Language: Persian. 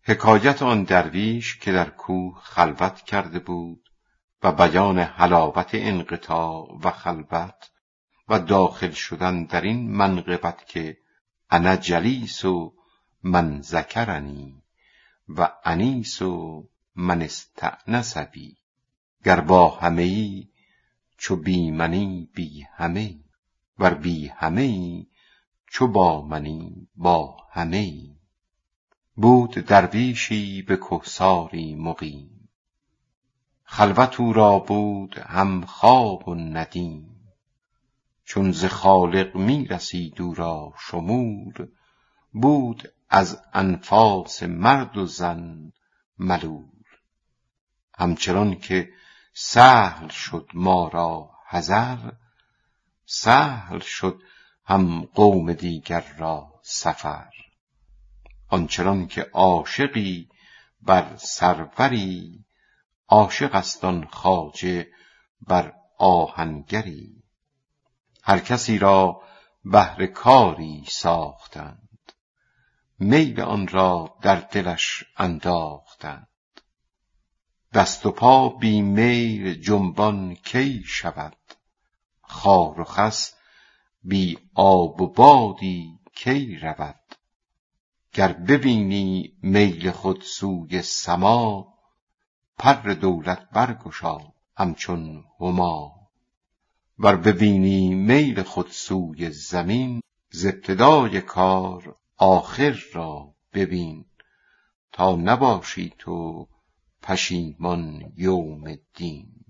حکایت آن درویش که در کوه خلوت کرده بود و بیان حلاوت انقطاع و خلوت و داخل شدن در این منقبت که انا جلیس و من ذکرنی و انیس و من استأنس بی. گر با همه ای چو بی منی بی همه ای، ور بی همه ای چو با منی با همه ای. بود درویشی به کهساری مقیم، خلوت او را بود هم خواب و ندیم. چون ز خالق می رسید او را شمول، بود از انفاس مرد و زن ملول. همچنان که سهل شد ما را حضر، سهل شد هم قوم دیگر را سفر. آنچنان که عاشقی بر سروری، عاشق است آن خواجه بر آهنگری. هر کسی را بهر کاری ساختند، میل آن را در دلش انداختند. دست و پا بی میل جنبان کی شود، خار و خس بی آب و بادی کی رود. گر ببینی میل خود سوی سما، پر دولت برگشا همچون هما. ور ببینی میل خود سوی زمین، ز ابتدای کار آخر را ببین. تا نباشی تو پشیمان یوم الدین.